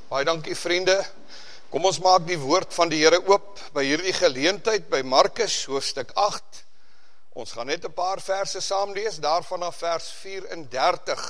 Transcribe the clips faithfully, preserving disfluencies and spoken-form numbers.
Baie dankie vriende. Kom ons maak die woord van die Here oop by hierdie geleentheid by Markus hoofstuk agt. Ons gaan net 'n paar verse saam lees, daarvan af vers vyf-en-dertig.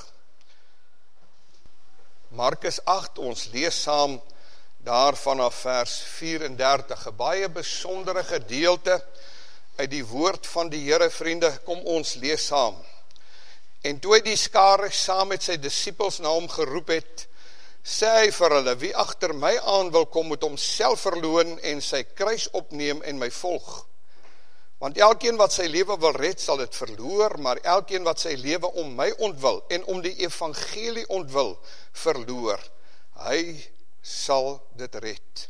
Markus agt, ons lees saam daarvan af vers vyf-en-dertig. 'n Baie besondere gedeelte uit die woord van die Here, vriende. Kom ons lees saam. En toe hy die skare saam met sy disippels na hom geroep het, sê hy vir hulle, wie agter my aan wil kom, moet homself verloon en sy kruis opneem en my volg. Want elkeen wat sy lewe wil red, sal dit verloor, maar elkeen wat sy lewe om my ontwil en om die evangelie ontwil, verloor, hy sal dit red.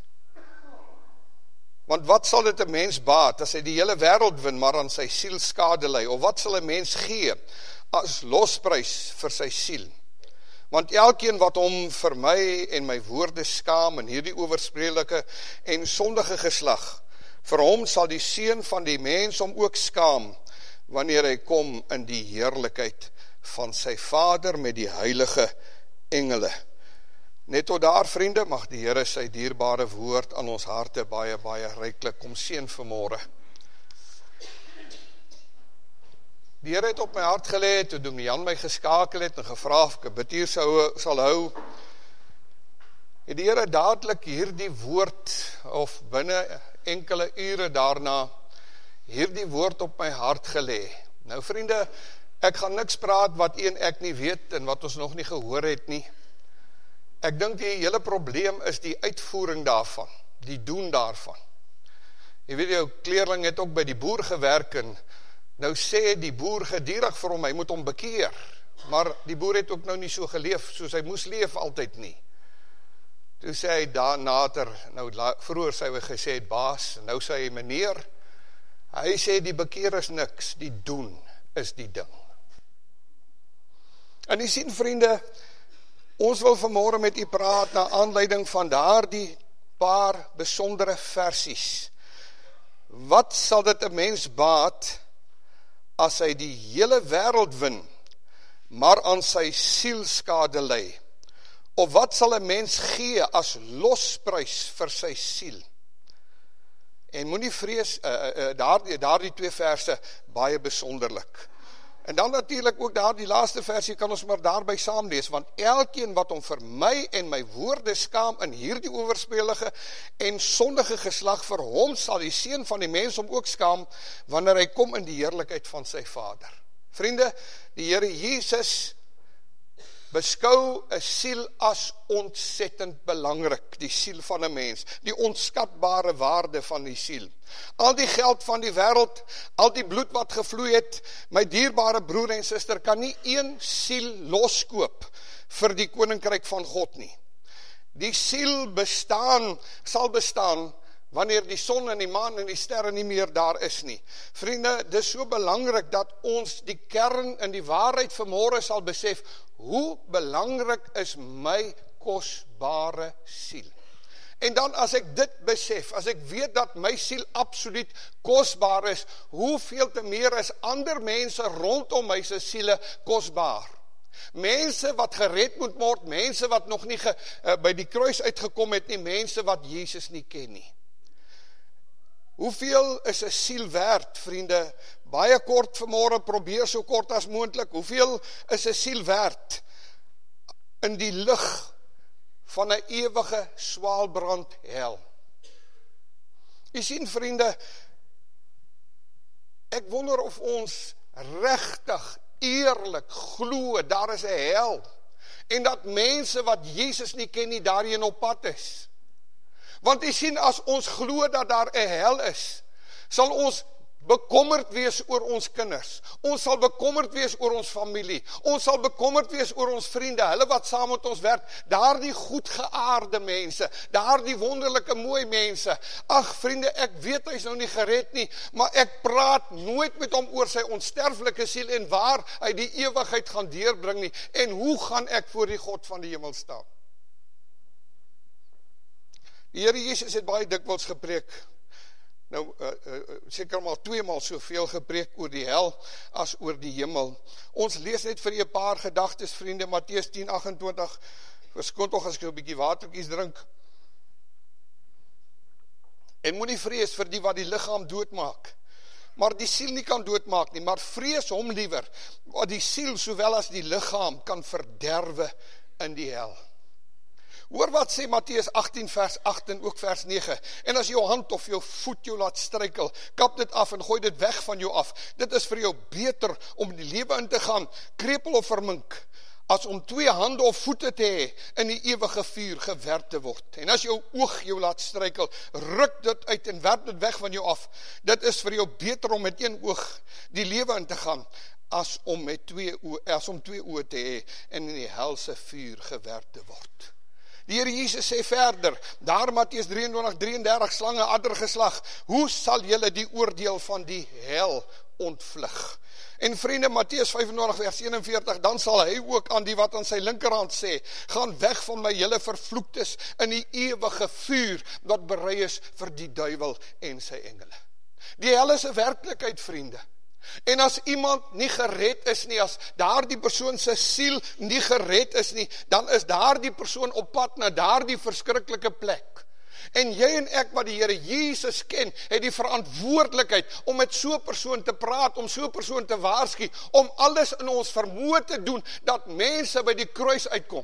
Want wat sal dit 'n mens baat, as hy die hele wêreld win, maar aan sy siel skade ly? Of wat sal 'n mens gee, as losprys vir sy siel? Want elkeen wat hom vir my en my woorde skaam in hierdie owerspreelike en sondige geslag, vir hom sal die seun van die mens hom ook skaam, wanneer hy kom in die heerlikheid van sy Vader met die heilige engele. Net tot daar, vriende, mag die Here sy dierbare woord aan ons harte baie, baie ryklik kom seën vanmôre. Die Here het op my hart gelê, toe Dominee Jan my geskakel het en gevra of ek 'n bid hier sou, sal hou, het die Here dadelik hierdie woord, of binne enkele ure daarna, hierdie woord op my hart gelê. Nou vriende, ek gaan niks praat wat een ek nie weet en wat ons nog nie gehoor het nie. Ek dink die hele probleem is die uitvoering daarvan, die doen daarvan. Jy weet, jou kleerling het ook by die boer gewerk en nou sê die boer gedurig vir hom, hy moet hom bekeer, maar die boer het ook nou nie so geleef, soos hy moes leef altyd nie. Toe sê hy daarnater, nou vroeër sê hy gesê het baas, nou sê hy meneer, hy sê die bekeer is niks, die doen is die ding. En jy sien vriende, ons wil vanmôre met u praat na aanleiding van daardie paar besondere versies. Wat sal dit 'n mens baat, as hy die hele wêreld win, maar aan sy siel skade ly? Of wat sal 'n mens gee as losprys vir sy siel? En moenie vrees, uh, uh, daar, daar die twee verse, baie besonderlik. En dan natuurlik ook daar die laaste versie, kan ons maar daarby saam lees, want elkeen wat hom vir my en my woorde skaam in hierdie owerspelige en sondige geslag, vir hom sal die seun van die mens hom ook skaam, wanneer hy kom in die heerlikheid van sy Vader. Vriende, die Here Jesus beskou 'n siel as ontsettend belangrik, die siel van 'n mens, die onskatbare waarde van die siel. Al die geld van die wêreld, al die bloed wat gevloei het, my dierbare broer en suster, kan nie een siel loskoop vir die koninkryk van God nie. Die siel bestaan, sal bestaan, wanneer die son en die maan en die sterre nie meer daar is nie. Vriende, dit is so belangrik dat ons die kern en die waarheid vanmôre sal besef, hoe belangrik is my kosbare siel. En dan as ek dit besef, as ek weet dat my siel absoluut kosbaar is, hoeveel te meer is ander mense rondom my se siele kosbaar. Mense wat gered moet word, mense wat nog nie ge, uh, by die kruis uitgekom het nie, mense wat Jesus nie ken nie. Hoeveel is 'n siel werd, vriende? Baie kort vanmôre, probeer so kort as moontlik. Hoeveel is 'n siel werd in die lig van 'n ewige swaalbrand hel? Jy sien, vriende, ek wonder of ons regtig eerlik glo daar is 'n hel en dat mense wat Jesus nie ken nie daarheen op pad is. Want jy sien, as ons glo dat daar 'n hel is, sal ons bekommerd wees oor ons kinders. Ons sal bekommerd wees oor ons familie. Ons sal bekommerd wees oor ons vriende, hulle wat saam met ons werk, daardie goedgeaarde mense, daardie wonderlike mooi mense. Ag vriende, ek weet hy is nou nie gered nie, maar ek praat nooit met hom oor sy onsterflike siel en waar hy die ewigheid gaan deurbring nie. En hoe gaan ek voor die God van die hemel staan? Die Here Jesus het baie dikwels gepreek, nou uh, uh, seker maar tweemaal soveel gepreek oor die hel as oor die hemel. Ons lees net vir 'n paar gedagtes, vriende, Matteus tien agt agt, Verskoon tog as ek so 'n bietjie watertjies drink. En moenie vrees vir die wat die liggaam doodmaak, maar die siel nie kan doodmaak nie, maar vrees hom liewer, wat die siel sowel as die liggaam kan verderwe in die hel. Hoor wat sê Matteus agttien vers agt en ook vers nege, en as jou hand of jou voet jou laat struikel, kap dit af en gooi dit weg van jou af. Dit is vir jou beter om die lewe in te gaan, krepel of vermink, as om twee hande of voete te hê in die ewige vuur gewerp te word. En as jou oog jou laat struikel, ruk dit uit en werp dit weg van jou af. Dit is vir jou beter om met een oog die lewe in te gaan, as om met twee oë, as om twee oë te hê en in die helse vuur gewerp te word. Die Here Jesus sê verder, daar Matteus drieëntwintig drieëndertig, slange adder geslag, hoe sal julle die oordeel van die hel ontvlug? En vriende, Matteus vyfentwintig vers eenenveertig, dan sal hy ook aan die wat aan sy linkerhand sê, gaan weg van my julle vervloektes in die ewige vuur, wat berei is vir die duiwel en sy engele. Die hel is 'n werklikheid, vriende. En as iemand nie gered is nie, as daardie persoon se siel nie gered is nie, dan is daardie persoon op pad na daardie verskriklike plek. En jy en ek wat die Here Jesus ken, het die verantwoordelikheid om met so 'n persoon te praat, om so 'n persoon te waarsku, om alles in ons vermoë te doen, dat mense by die kruis uitkom.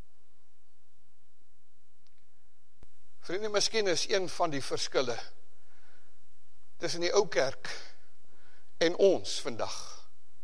Vriende, miskien is een van die verskille tussen die ou kerk en ons vandag.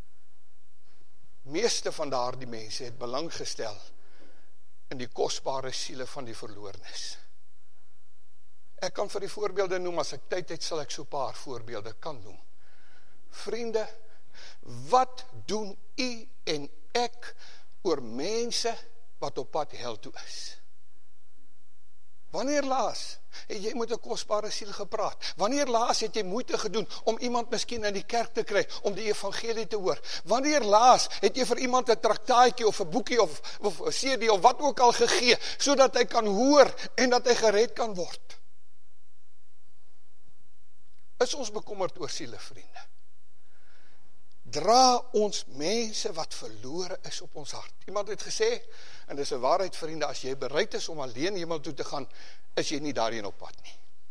Meeste van daardie mense het belang gestel in die kosbare siele van die verloornes. Ek kan vir die voorbeelde noem, as ek tyd het, sal ek so 'n paar voorbeelde kan noem. Vriende, wat doen u en ek oor mense wat op pad hel toe is? Wanneer laas het jy met 'n kosbare siel gepraat? Wanneer laas het jy moeite gedoen om iemand miskien in die kerk te kry, om die evangelie te hoor? Wanneer laas het jy vir iemand 'n traktaatjie of 'n boekie of, of 'n C D of wat ook al gegee, sodat hy kan hoor en dat hy gered kan word? Is ons bekommerd oor siele, vriende? Dra ons mense wat verlore is op ons hart. Iemand het gesê, en dis 'n waarheid, vriende, as jy bereid is om alleen hemel toe te gaan, is jy nie daarheen op pad nie.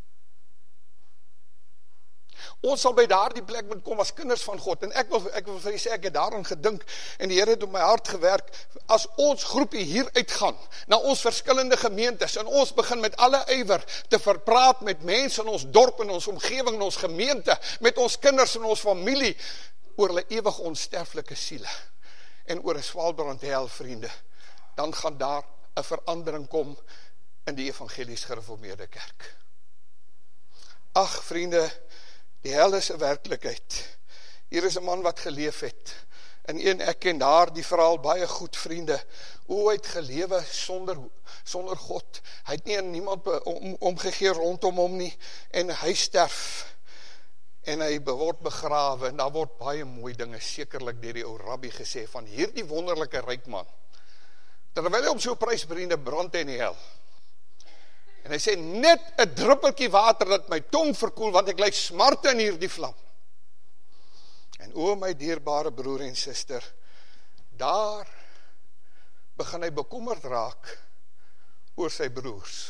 Ons sal by daardie plek moet kom as kinders van God, en ek wil, ek wil vir jy sê, ek het daaraan gedink, en die Here het op my hart gewerk, as ons groepie hier uitgaan, na ons verskillende gemeentes, en ons begin met alle ywer te verpraat met mense in ons dorp, in ons omgewing, in ons gemeente, met ons kinders en ons familie, oor hulle ewig onsterflike siele, en oor 'n Swaalbrand hel, vriende, dan gaan daar 'n verandering kom in die evangelies gereformeerde kerk. Ag, vriende, die hel is 'n werklikheid. Hier is 'n man wat geleef het, en een, ek ken daar die verhaal baie goed, vriende, hoe hy het gelewe sonder, sonder God. Hy het nie aan niemand om, omgegee rondom hom nie, en hy sterf, en hy word begrawe, en daar word baie mooi dinge, sekerlik deur die ou rabbi gesê, van hierdie wonderlike ryk man, terwyl hy op so 'n prys, vriende, brand in die hel. En hy sê, net 'n druppeltjie water dat my tong verkoel, want ek ly smarte in hierdie vlam. En o my dierbare broer en suster, daar begin hy bekommerd raak oor sy broers.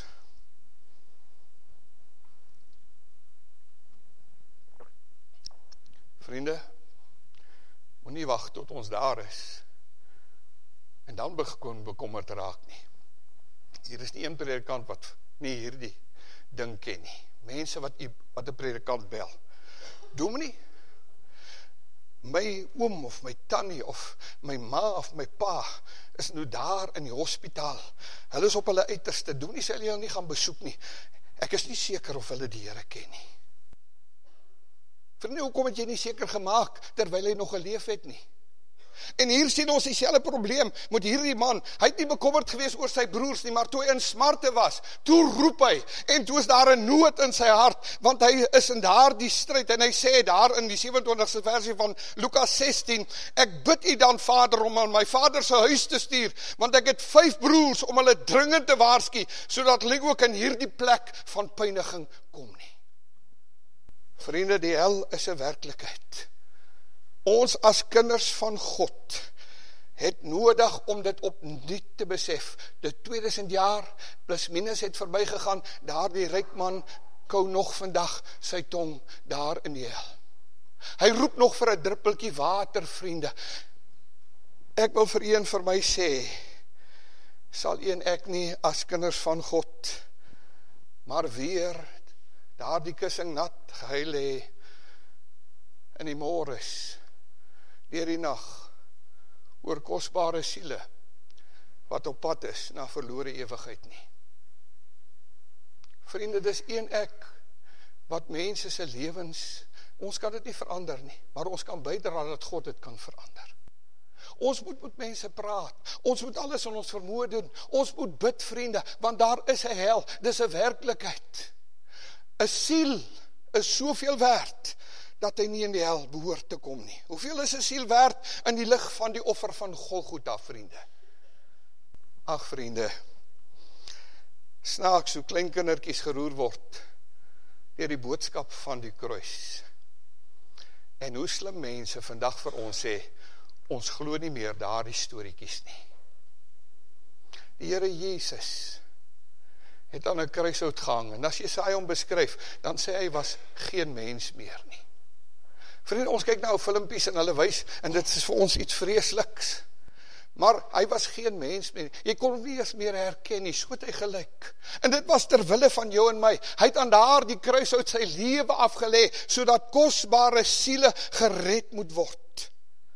Vriende, moenie wag tot ons daar is, en dan begin bekommerd raak nie. Hier is nie een predikant wat nie hierdie ding ken nie. Mense wat, wat 'n predikant bel. Dominee, my oom of my tannie of my ma of my pa is nou daar in die hospitaal. Hulle is op hulle uiterste. Dominee, sê hulle jou nie gaan besoek nie. Ek is nie seker of hulle die Here ken nie. Vriende, hoekom het jy nie seker gemaak terwyl hy nog geleef het nie? En hier sien ons dieselfde probleem met hierdie man. Hy het nie bekommerd gewees oor sy broers nie, maar toe hy in smarte was, toe roep hy, en toe is daar 'n nood in sy hart, want hy is in daardie stryd, en hy sê daar in die sewentwintigste versie van Lukas sestien, ek bid u dan, Vader, om aan my vader se huis te stuur, want ek het vyf broers om hulle dringend te waarsku, sodat hulle ook in hierdie plek van pyniging kom nie. Vriende, die hel is 'n werklikheid. Ons as kinders van God het nodig om dit opnuut te besef. De tweeduisend jaar plus minus het verby gegaan, daar die ryk man kou nog vandag sy tong daar in die hel. Hy roep nog vir 'n druppeltjie water, vriende. Ek wil vir u en vir my sê, sal u en ek nie as kinders van God, maar weer daar die kussing nat gehuil hê in die môres, deur die nag, oor kosbare siele, wat op pad is na verlore ewigheid nie. Vriende, dis een ek, wat mense se lewens, ons kan dit nie verander nie, maar ons kan bydra dat God dit kan verander. Ons moet met mense praat, ons moet alles in ons vermoë doen, ons moet bid, vriende, want daar is 'n hel, dis 'n werklikheid. 'n Siel is soveel werd, dat hy nie in die hel behoort te kom nie. Hoeveel is 'n siel werd in die lig van die offer van Golgotha, vriende? Ag, vriende, snaaks hoe klein kindertjies geroer word deur die boodskap van die kruis. En hoe slim mense vandag vir ons sê, ons glo nie meer daardie storieetjies nie. Die Here Jesus het aan 'n kruishout gehang, en as Jesaja hom beskryf, dan sê hy was geen mens meer nie. Vriende, ons kyk nou filmpies en hulle wys, en dit is vir ons iets vreesliks. Maar hy was geen mens meer. Jy kon hom nie eens meer herken nie, so het hy gelyk. En dit was ter wille van jou en my. Hy het aan daardie kruishout sy lewe afgelê, sodat kosbare siele gered moet word.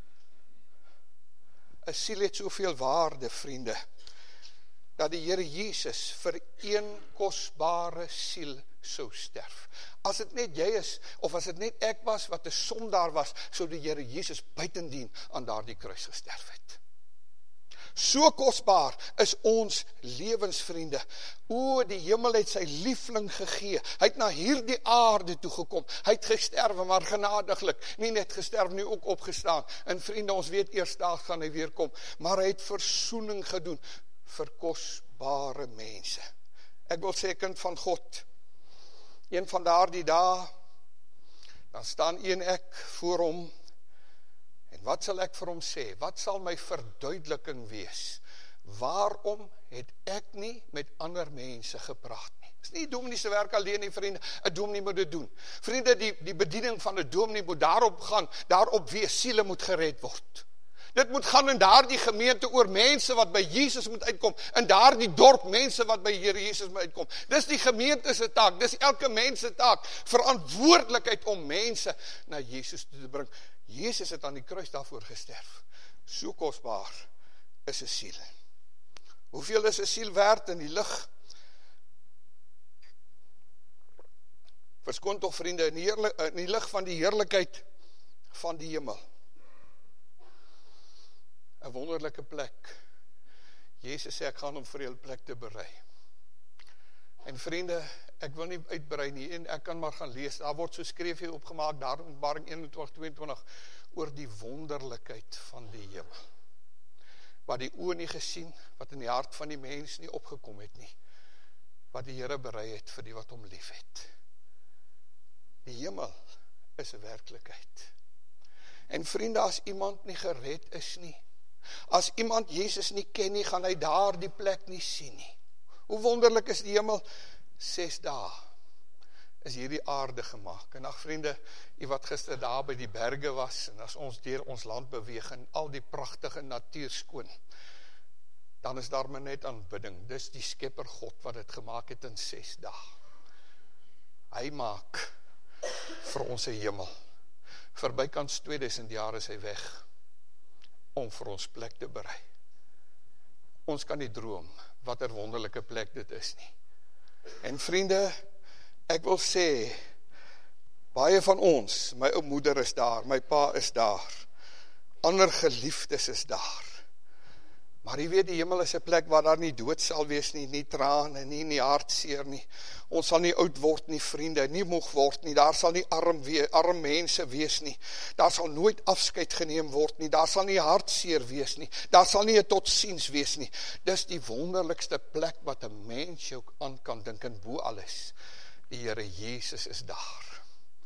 'n Siel het soveel waarde, vriende, dat die Here Jesus vir een kosbare siel sou sterf. As dit net jy is, of as dit net ek was, wat 'n sondaar was, sou die Here Jesus buitendien aan daardie kruis gesterf het. So kosbaar is ons lewensvriende. O, die hemel het sy liefling gegee. Hy het na hierdie aarde toe gekom. Hy het gesterwe, maar genadiglik. Nie net gesterf, nie ook opgestaan. En vriende, ons weet eers daar gaan hy weer kom. Maar hy het versoening gedoen vir kosbare mense. Ek wil sê, kind van God, een van daardie dae, dan staan een ek voor hom, en wat sal ek vir hom sê? Wat sal my verduideliking wees? Waarom het ek nie met ander mense gepraat nie? Dit is nie dominee se werk alleen nie, vriende. 'n Dominee moet dit doen. Vriende, die, die bediening van 'n dominee moet daarop gaan, daarop wees, siele moet gered word. Dit moet gaan in daardie gemeente oor mense wat by Jesus moet uitkom, in daardie dorp mense wat by Here Jesus moet uitkom. Dis die gemeente se taak, dis elke mens se taak, verantwoordelikheid om mense na Jesus toe te bring. Jesus het aan die kruis daarvoor gesterf. So kosbaar is 'n siel. Hoeveel is 'n siel werd in die lig? Verskoon tog, vriende, in die, heerlik, in die lig van die heerlikheid van die hemel. 'n Wonderlike plek. Jesus sê, ek gaan om vir julle plek te berei. En vriende, ek wil nie uitbrei nie, en ek kan maar gaan lees, daar word so skreefie opgemaak, daar in Openbaring eenentwintig tweeëntwintig, oor die wonderlikheid van die hemel. Wat die oë nie gesien, wat in die hart van die mens nie opgekom het nie, wat die Here berei het vir die wat hom lief het. Die hemel is 'n werklikheid. En vriende, as iemand nie gered is nie, as iemand Jesus nie ken nie, gaan hy daar die plek nie sien nie. Hoe wonderlik is die hemel? Ses dae is hierdie aarde gemaak. En ag vriende, u wat gister daar by die berge was, en as ons deur ons land beweeg, en al die pragtige natuur skoon, dan is daar maar net aanbidding. Dis die Skepper God wat dit gemaak het in ses dae. Hy maak vir ons 'n hemel. Vir bykans tweeduisend jaar is hy weg, om vir ons plek te berei. Ons kan nie droom wat 'n wonderlike plek dit is nie. En vriende, ek wil sê, baie van ons, my ou moeder is daar, my pa is daar, ander geliefdes is daar. Maar jy weet, die hemel is 'n plek waar daar nie dood sal wees nie, nie trane, nie, nie hartseer nie. Ons sal nie oud word nie, vriende, nie moeg word nie. Daar sal nie arm, we, arm mense wees nie. Daar sal nooit afskeid geneem word nie. Daar sal nie hartseer wees nie. Daar sal nie 'n totsiens wees nie. Dis die wonderlikste plek wat 'n mens jou aan kan dink, en bo alles, die Here Jesus is daar.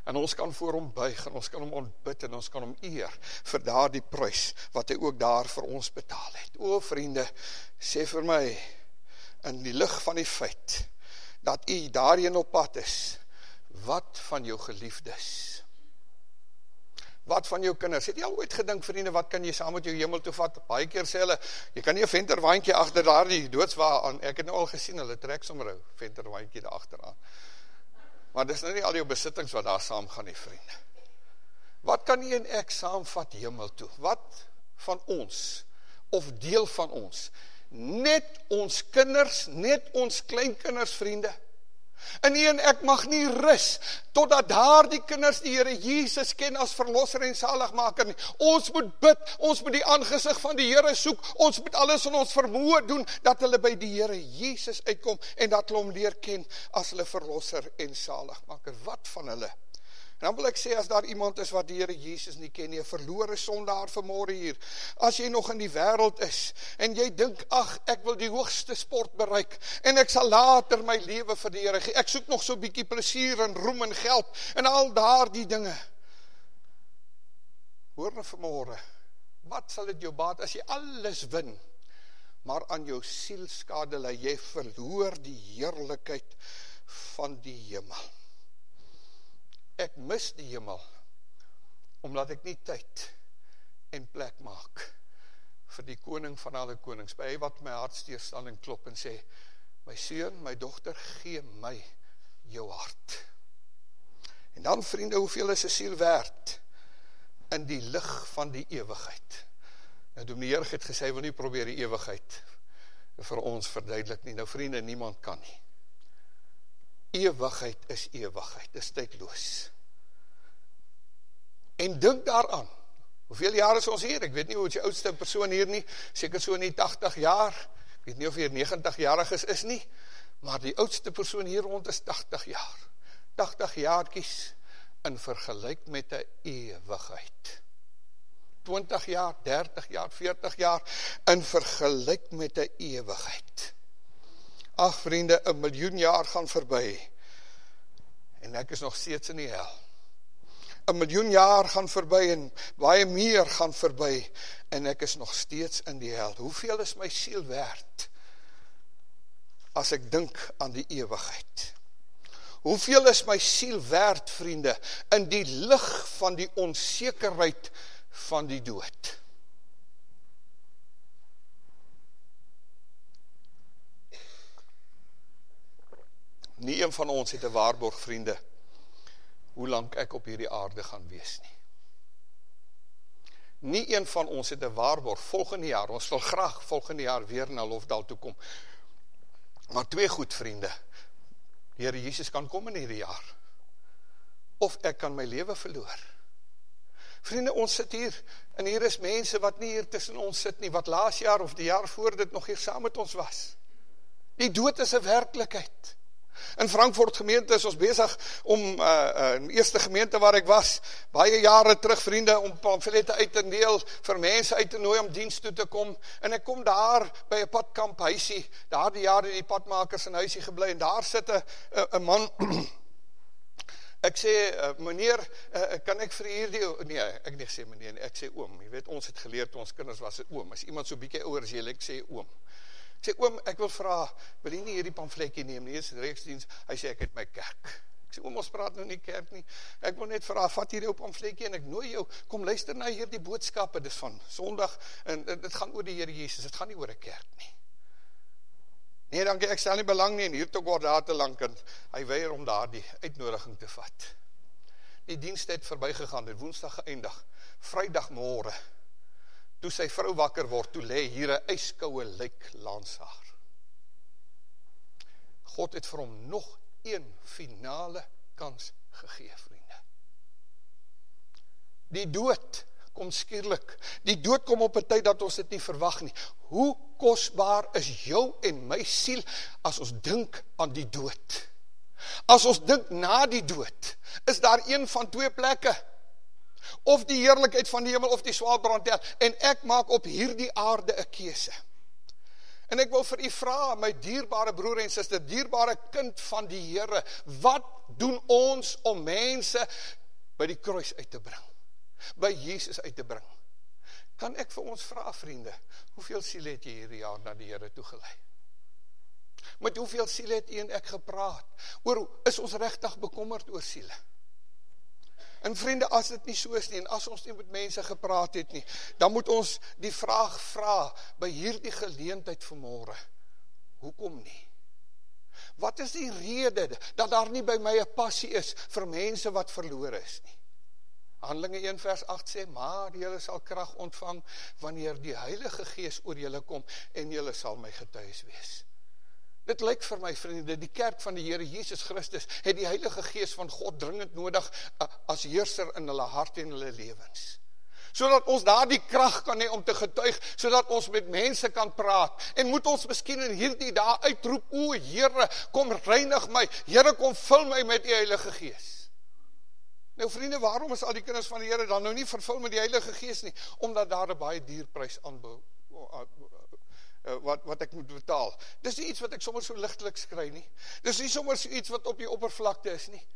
En ons kan voor hom buig, en ons kan hom ontbid, en ons kan hom eer, vir daardie prys, wat hy ook daar vir ons betaal het. O vriende, sê vir my, in die lig van die feit, dat u daarheen op pad is, wat van jou geliefdes? Wat van jou kinders? Het jy al ooit gedink, vriende, wat kan jy saam met jou hemel toe vat? Baie keer sê hulle, jy kan nie 'n venterwaantjie agter daardie doodswa aan, ek het nou al gesien, hulle trek sommer 'n venterwaantjie daar agteraan. Maar dis nou nie al jou besittings wat daar saam gaan nie, vriende. Wat kan jy en ek saamvat hemel toe? Wat van ons, of deel van ons? Net ons kinders, net ons kleinkinders, vriende. En u en ek mag nie rus, totdat daar die kinders die Here Jesus ken as verlosser en saligmaker nie. Ons moet bid, ons moet die aangesig van die Here soek, ons moet alles in ons vermoë doen, dat hulle by die Here Jesus uitkom, en dat hulle hom leer ken as hulle verlosser en saligmaker. Wat van hulle? En dan wil ek sê, as daar iemand is wat die Here Jesus nie ken nie, 'n verlore sondaar vanmôre hier, as jy nog in die wêreld is, en jy dink, ag, ek wil die hoogste sport bereik, en ek sal later my lewe vir die Here gee, ek soek nog so 'n bietjie plesier en roem en geld, en al daar die dinge. Hoor nou vanmôre, wat sal dit jou baat, as jy alles win, maar aan jou siel skade lê, jy verloor die heerlikheid van die hemel. Ek mis die hemel, omdat ek nie tyd en plek maak vir die koning van alle konings, by hy wat my hart staan en klop en sê, my seun, my dogter, gee my jou hart. En dan, vriende, hoeveel is 'n siel werd in die lig van die ewigheid? Nou, Dominee Jurg het gesê, hy wil nie probeer die ewigheid vir ons verduidelik nie. Nou, vriende, niemand kan nie. Ewigheid is ewigheid, is tydloos. En dink daaraan, hoeveel jaar is ons hier? Ek weet nie hoe is die oudste persoon hier nie, seker so in die tagtig jaar, ek weet nie of hier negentig jarig is, is nie, maar die oudste persoon hier rond is tagtig jaar. tagtig jaartjies in vergelyk met 'n ewigheid. twintig jaar, dertig jaar, veertig jaar in vergelyk met 'n ewigheid. Ag vriende, 'n miljoen jaar gaan verby en ek is nog steeds in die hel. 'n miljoen jaar gaan verby en baie meer gaan verby en ek is nog steeds in die hel. Hoeveel is my siel werd as ek dink aan die ewigheid? Hoeveel is my siel werd, vriende, in die lig van die onsekerheid van die dood? Nie een van ons het 'n waarborg, vriende, hoe lank ek op hierdie aarde gaan wees nie. Nie een van ons het 'n waarborg volgende jaar, ons wil graag volgende jaar weer na Lofdal toe kom. Maar twee goed, vriende, die Here Jesus kan kom in hierdie jaar, of ek kan my lewe verloor. Vriende, ons sit hier, en hier is mense wat nie hier tussen ons sit nie, wat laas jaar of die jaar voor dit nog hier saam met ons was. Die dood is 'n werklikheid. In Frankfurt gemeente is ons besig om, uh, uh, in die eerste gemeente waar ek was, baie jare terug, vriende, om pamflette uit te deel, vir mense uit te nooi om diens toe te kom, en ek kom daar by 'n padkamp huisie, daar die jare die padmakers in huisie gebly, en daar sit 'n 'n man, ek sê, uh, meneer, uh, kan ek vir hierdie, nee, ek nie sê meneer, ek sê oom, jy weet, ons het geleer toe ons kinders was, het oom, as iemand so bietjie ouer as jy, ek sê oom. Ek sê, oom, ek wil vra, wil jy nie hierdie pamfletjie neem nie, is reeksdiens, hy sê, ek het my kerk. Ek sê, oom, ons praat nou nie kerk nie, ek wil net vra, vat hierdie pamfletjie en ek nooi jou, kom luister na hierdie boodskappe, dis van Sondag, en dit gaan oor die Here Jesus, dit gaan nie oor 'n kerk nie. Nee, dankie, ek stel nie belang nie, en hier toe word daar te lank, en hy weier om daar die uitnodiging te vat. Die dienst het verbygegaan, het woensdag geëindig, vrydagmôre, toe sy vrou wakker word, toe lê hier 'n yskoue lijk langs haar. God het vir hom nog een finale kans gegee, vriende. Die dood kom skielik. Die dood kom op 'n tyd dat ons dit nie verwag nie. Hoe kosbaar is jou en my siel as ons dink aan die dood? As ons dink na die dood, is daar een van twee plekke. Of die heerlikheid van die hemel, of die swaar brandhel, en ek maak op hierdie aarde 'n keuse. En ek wil vir u vra, my dierbare broer en suster, dierbare kind van die Here, wat doen ons om mense by die kruis uit te bring? By Jesus uit te bring? Kan ek vir ons vra, vriende, hoeveel siele het jy hierdie jaar na die Here toegelei? Met hoeveel siele het u en ek gepraat? Oor, is ons regtig bekommerd oor siele? En vriende, as dit nie so is nie, en as ons nie met mense gepraat het nie, dan moet ons die vraag vra, by hierdie geleentheid vanmôre, hoekom nie? Wat is die rede, dat daar nie by my 'n passie is, vir mense wat verlore is nie? Handelinge een vers agt sê, maar julle sal krag ontvang, wanneer die Heilige Gees oor julle kom, en julle sal my getuies wees. Dit lyk vir my, vriende, die kerk van die Here Jesus Christus het die Heilige Gees van God dringend nodig as heerser in hulle hart en hulle lewens. Sodat ons daar die krag kan hê om te getuig, sodat ons met mense kan praat. En moet ons miskien in hierdie dae uitroep, o Here, kom reinig my, Here, kom vul my met die Heilige Gees. Nou vriende, waarom is al die kinders van die Here dan nou nie vervul met die Heilige Gees nie? Omdat daar 'n baie dierprys aanbou Uh, wat, wat ek moet betaal. Dis nie iets wat ek sommer so ligtelik skry nie. Dis nie sommer so iets wat op die oppervlakte is nie.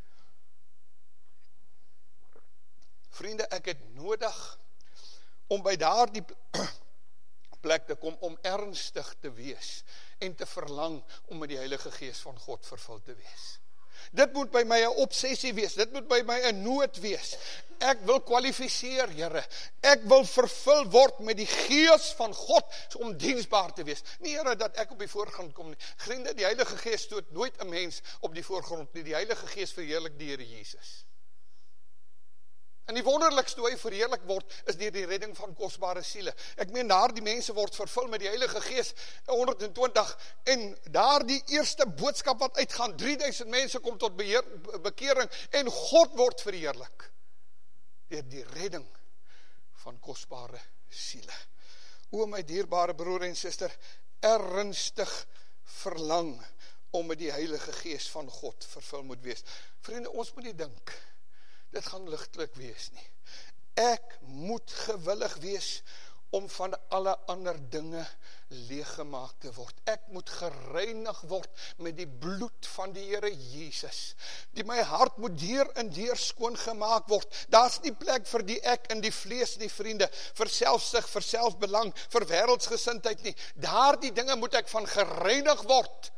Vriende, ek het nodig om by daardie plek te kom, om ernstig te wees en te verlang om met die Heilige Gees van God vervul te wees. Dit moet by my 'n obsessie wees, dit moet by my 'n nood wees. Ek wil kwalifiseer, Here. Ek wil vervul word met die Gees van God, om diensbaar te wees. Nie, Here, dat ek op die voorgrond kom nie. Vriende, die Heilige Gees stoot nooit 'n mens op die voorgrond nie. Die Heilige Gees verheerlik die Here Jesus. En die wonderlikste hoe hy verheerlik word, is deur die redding van kosbare siele. Ek meen, daar die mense word vervul met die Heilige Gees, honderd en twintig, en daar die eerste boodskap wat uitgaan, drie duisend mense kom tot beheer, bekering, en God word verheerlik, deur die redding van kosbare siele. O my dierbare broer en suster, ernstig verlang om met die Heilige Gees van God vervul moet wees. Vriende, ons moet nie dink, dit gaan ligtelik wees nie. Ek moet gewillig wees om van alle ander dinge leeggemaak te word. Ek moet gereinig word met die bloed van die Here Jesus. Die my hart moet deur en deur skoon gemaak word. Daar's nie plek vir die ek in die vlees nie, vriende, vir selfsug, vir selfbelang, vir wêreldsgesindheid nie. Daardie dinge moet ek van gereinig word.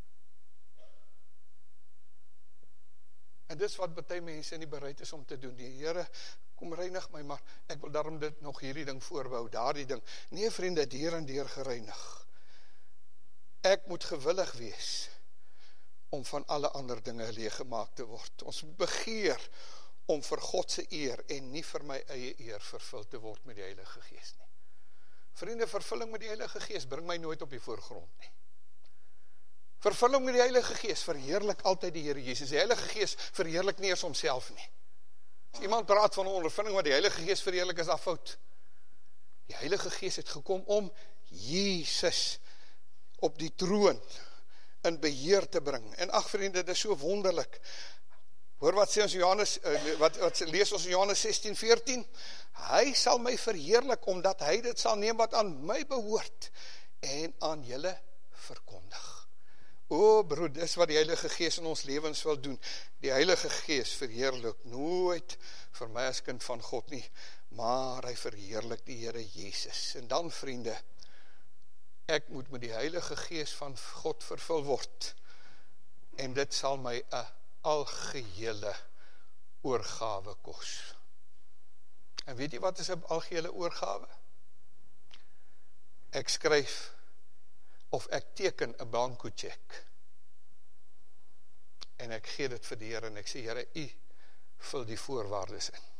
En dis wat baie mense nie bereid is om te doen. Die Here, kom reinig my, maar ek wil daarom dit nog hierdie ding voorbou, daardie ding. Nee, vriende, deur en deur gereinig. Ek moet gewillig wees om van alle ander dinge leeggemaak te word. Ons moet begeer om vir God se eer en nie vir my eie eer vervul te word met die Heilige Gees nie. Vriende, vervulling met die Heilige Gees bring my nooit op die voorgrond nie. Vervulling met die Heilige Gees verheerlik altyd die Here Jesus. Die Heilige Gees verheerlik nie eers homself nie. As iemand praat van 'n ondervinding wat die Heilige Gees verheerlik, is daar fout. Die Heilige Gees het gekom om Jesus op die troon in beheer te bring. En ag vriende, dit is so wonderlik. Hoor wat sê ons Johannes, wat, wat lees ons in Johannes sestien veertien? Hy sal my verheerlik, omdat hy dit sal neem wat aan my behoort en aan julle verkondig. O broer, dis wat die Heilige Gees in ons lewens wil doen. Die Heilige Gees verheerlik nooit vir my as kind van God nie, maar hy verheerlik die Here Jesus. En dan vriende, ek moet met die Heilige Gees van God vervul word, en dit sal my 'n algehele oorgawe kos. En weet jy wat is 'n algehele oorgawe? Ek skryf of ek teken 'n blanko check en ek gee dit vir die Here en ek sê, Here, u vul die voorwaardes in.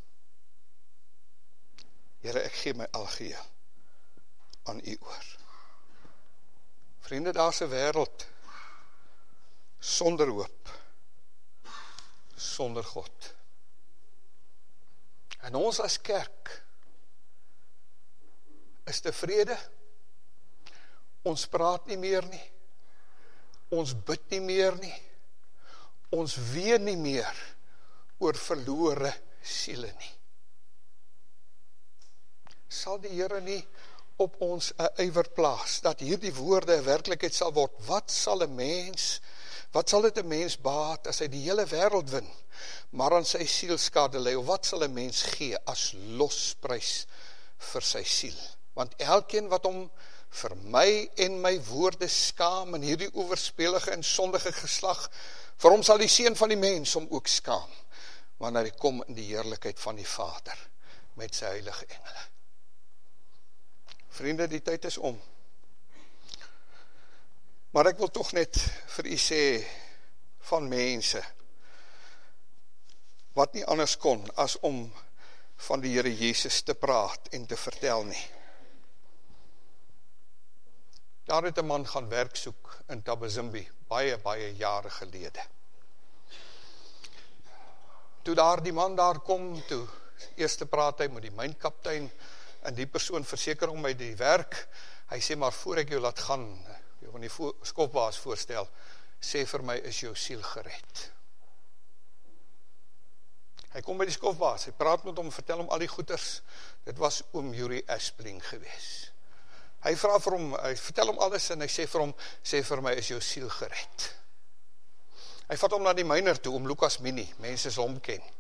Here, ek gee my algeheel aan u oor. Vriende, daar's 'n wêreld sonder hoop, sonder God. En ons as kerk is tevrede. Ons praat nie meer nie. Ons bid nie meer nie. Ons ween nie meer oor verlore siele nie. Sal die Here nie op ons 'n ywer plaas, dat hierdie woorde 'n werklikheid sal word. Wat sal 'n mens, wat sal dit 'n mens baat as hy die hele wêreld win, maar aan sy siel skade ly? Of wat sal 'n mens gee as losprys vir sy siel? Want elkeen wat hom vir my en my woorde skaam in hierdie owerspelige en sondige geslag, vir hom sal die seun van die mens hom ook skaam, wanneer hy kom in die heerlikheid van die Vader met sy heilige engele. Vriende, die tyd is om. Maar ek wil tog net vir u sê van mense wat nie anders kon as om van die Here Jesus te praat en te vertel nie. Daar het 'n man gaan werk soek in Tabazimbi, baie, baie jare gelede. Toe daar die man daar kom, toe eerste praat hy met die mynkaptein, en die persoon verseker om my die werk, hy sê, maar voor ek jou laat gaan, jou van die vo- skopbaas voorstel, sê vir my, is jou siel gered? Hy kom by die skofbaas, hy praat met hom, vertel hom al die goeters, dit was oom Yuri Aspling gewees. Hy vra vir hom, hy vertel hom alles, en hy sê vir hom, sê vir my, is jou siel gered? Hy vat hom na die myner toe, oom Lucas Mini, mense sal hom ken.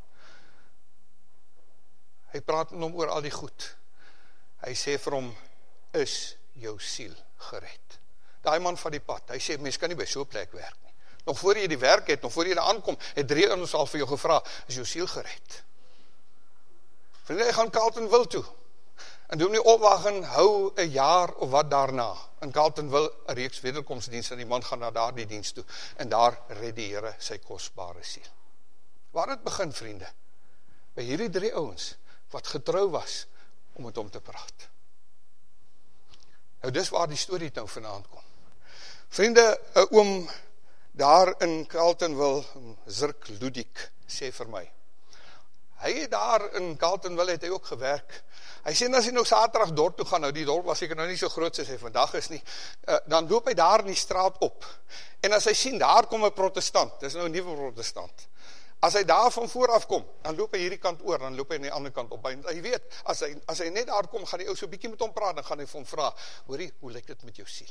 Hy praat met hom oor al die goed. Hy sê vir hom, is jou siel gered? Daai man van die pad, hy sê, mens kan nie by so 'n plek werk nie. Nog voor jy die werk het, nog voor jy daar aankom, het drie ons al vir jou gevra, is jou siel gered? Vriende, hy gaan Carletonville toe. En doen die opwaging, hou 'n jaar of wat daarna. In Carletonville 'n reeks wederkomstdienste, en die man gaan na daar die diens toe, en daar red die Here sy kosbare siel. Waar het begin, vriende? By hierdie drie ouens, wat getrou was, om met hom te praat. Nou, dis waar die storie nou vanaand kom. Vriende, 'n oom daar in Carletonville, Zirk Ludik, sê vir my, hy het daar in Carletonville het hy ook gewerk. Hy sê, as hy nou Saterdag dorp toe gaan, nou die dorp was seker nou nie so groot soos hy vandag is nie, uh, dan loop hy daar in die straat op. En as hy sien, daar kom 'n protestant, dis nou 'n nuwe protestant. As hy daar van vooraf kom, dan loop hy hierdie kant oor, dan loop hy aan die ander kant op. Hy weet, as hy, as hy net daar kom, gaan die ou so 'n bietjie met hom praat, dan gaan hy vir hom vra, hoorie, hoe lyk dit met jou siel?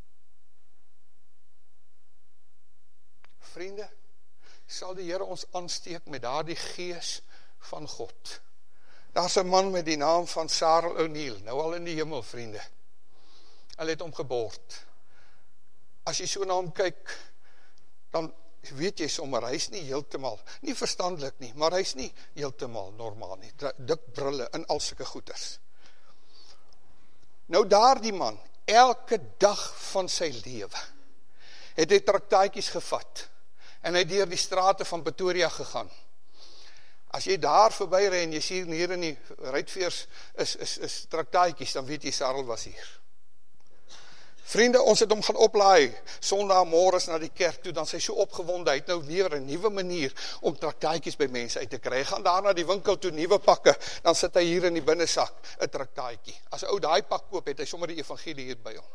Vriende, sal die Here ons aansteek met daardie gees van God. Daar's 'n man met die naam van Sarah O'Neill, nou al in die hemel, vriende. Hulle het hom geboord. As jy so na hom kyk, dan weet jy sommer, hy is nie heeltemal, nie verstandelik nie, maar hy is nie heeltemal normaal nie, dik brille en al sulke goeters. Nou daar die man, elke dag van sy lewe, het hy traktaatjies gevat, en hy het deur die strate van Pretoria gegaan. As jy daar verby ry en jy sien hier in die ruitveers is, is, is traktaatjies, dan weet jy, Sarel was hier. Vriende, ons het hom gaan oplaai, sondagmôre na die kerk toe, dan sy so opgewonde, hy het nou weer 'n nuwe manier om traktaatjies by mense uit te kry. Hy gaan daar na die winkel toe, nuwe pakke, dan sit hy hier in die binnesak, 'n traktaatjie. As 'n ou daai pak koop, het hy sommer die evangelie hier by hom.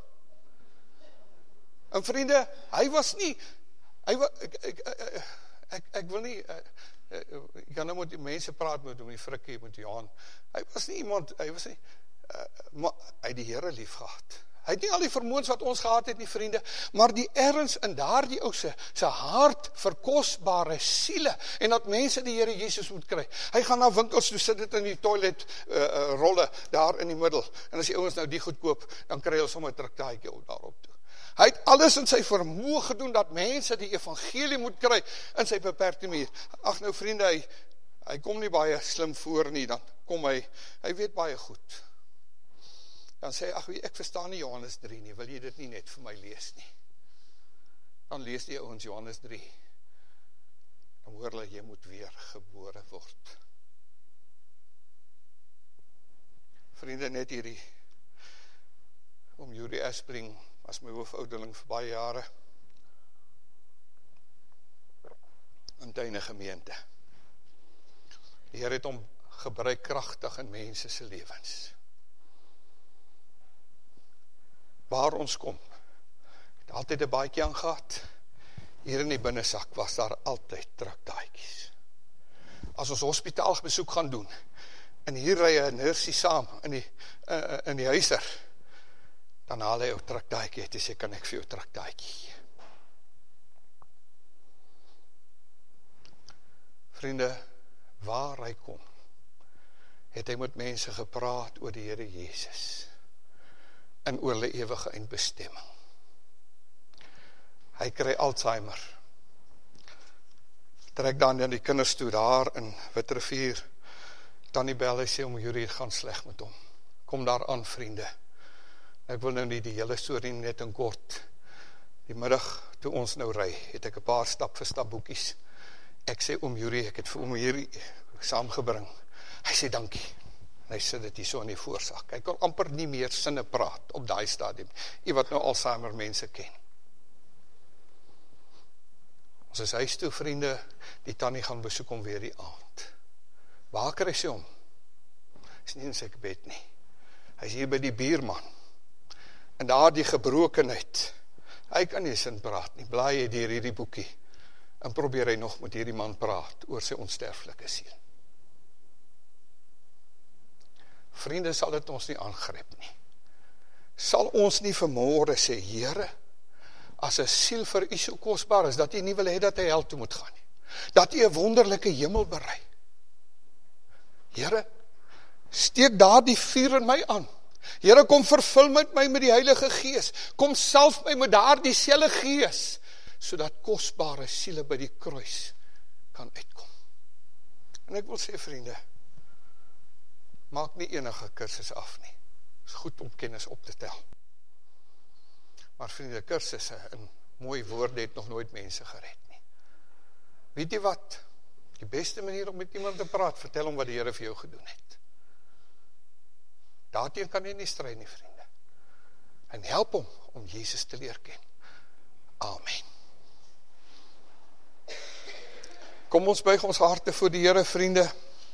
En vriende, hy was nie, hy was, ek, ek, ek, ek, ek wil nie, ek kan nou met die mense praat met hom, die frikkie, met Johan, hy was nie iemand, hy was nie, uh, maar hy het die Here lief gehad. Hy het nie al die vermoëns wat ons gehad het nie, vriende, maar die erns in daardie ou se se hart vir kosbare siele, en dat mense die Here Jesus moet kry. Hy gaan na winkels toe, sit dit in die toilet uh, uh, rolle, daar in die middel, en as die ouens nou die goed koop, dan kry hulle sommer 'n traktaatjie op daarop toe. Hy het alles in sy vermoë gedoen, dat mense die evangelie moet kry, in sy beperkte manier. Ag nou vriende, hy, hy kom nie baie slim voor nie, dan kom hy, hy weet baie goed. Dan sê hy, ag, ek verstaan nie Johannes drie nie, wil jy dit nie net vir my lees nie? Dan lees die ouens Johannes drie. Dan hoor hulle, jy moet weer gebore word. Vriende, net hierdie, oom Yuri Aspling, was my hoofouderling vir baie jare, in Tuine gemeente. Die Here het hom gebruik kragtig in mense se lewens. Waar ons kom, het altyd 'n baadjie aangehad. Hier in die binnesak was daar altyd traktaatjies. As ons hospitaal besoek gaan doen, en hier ry 'n nursie saam in die, uh, in die huiser, Dan haal hy jou traktaatjie, het hy sê, kan ek vir jou traktaatjie gee. Vriende, waar hy kom, het hy met mense gepraat oor die Here Jesus en oor hulle ewige eindbestemming. Hy kry Alzheimer. Trek dan na die kinders toe daar in Witrivier. Tannie bel, hy sê om Jurie, het gaan sleg met hom. Kom daar aan, vriende. Ek wil nou nie die hele storie net in kort. Die middag toe ons nou ry, het ek 'n paar stap vir stap boekies. Ek sê om Jurie, ek het vir om Jurie saamgebring. Hy sê dankie. En hy sit dit hier so in die voorsak. Hy kon amper nie meer sinne praat op daai stadium. Jy wat nou Alzheimer mense ken. Ons is huis toe, vriende, die tannie gaan besoek hom weer die aand. Waar kry sy hom? Hy is nie in sy bed nie. Hy is hier by die buurman. En daar die gebrokenheid. Hy kan nie sin praat nie. Blaai hy deur hierdie boekie. En probeer hy nog met hierdie man praat oor sy onsterflike siel. Vriende, sal dit ons nie aangryp nie. Sal ons nie vanmôre sê, Here, as 'n siel vir u so kosbaar is, dat u nie wil hê dat hy hel toe moet gaan nie. Dat u 'n wonderlike hemel berei. Here, steek daar die vuur in my aan. Here, kom vervul met my met die Heilige Gees. Kom salf my met daar dieselfde Gees, sodat kosbare siele by die kruis kan uitkom. En ek wil sê, vriende, maak nie enige kursus af nie. Het is goed om kennis op te tel. Maar vriende, kursusse en mooi woorde het nog nooit mense gered nie. Weet jy wat? Die beste manier om met iemand te praat, vertel hom wat die Here vir jou gedoen het. Daarteen kan jy nie stry nie, vriende. En help hom om Jesus te leer ken. Amen. Kom ons buig ons harte voor die Here, vriende.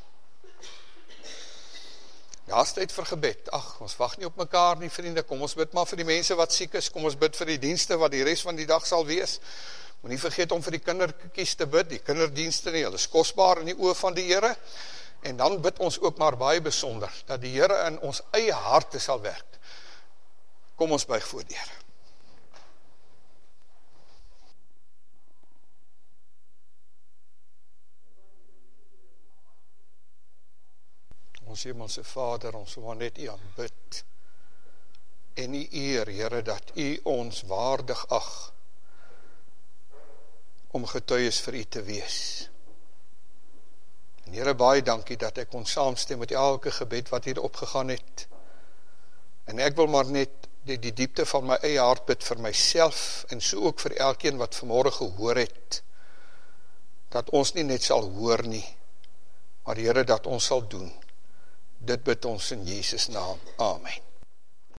Ja, is tyd vir gebed. Ag, ons wag nie op mekaar nie, vriende. Kom ons bid maar vir die mense wat siek is. Kom ons bid vir die dienste wat die res van die dag sal wees. Moenie vergeet om vir die kindertjies te bid, die kinderdienste nie. Hulle is kosbaar in die oë van die Here. En dan bid ons ook maar baie besonder dat die Here in ons eie harte sal werk. Kom ons buig voor die Here. Ons Hemelse Vader, ons wil net U aanbid en U eer, Here, dat U ons waardig ag om getuies vir U te wees. En Here, baie dankie dat ek kon saamstem met elke gebed wat hier opgegaan het. En ek wil maar net die, die diepte van my eie hart bid vir myself en so ook vir elkeen wat vanmôre gehoor het, dat ons nie net sal hoor nie, maar Here, dat ons sal doen. Dit bid ons in Jesus naam. Amen.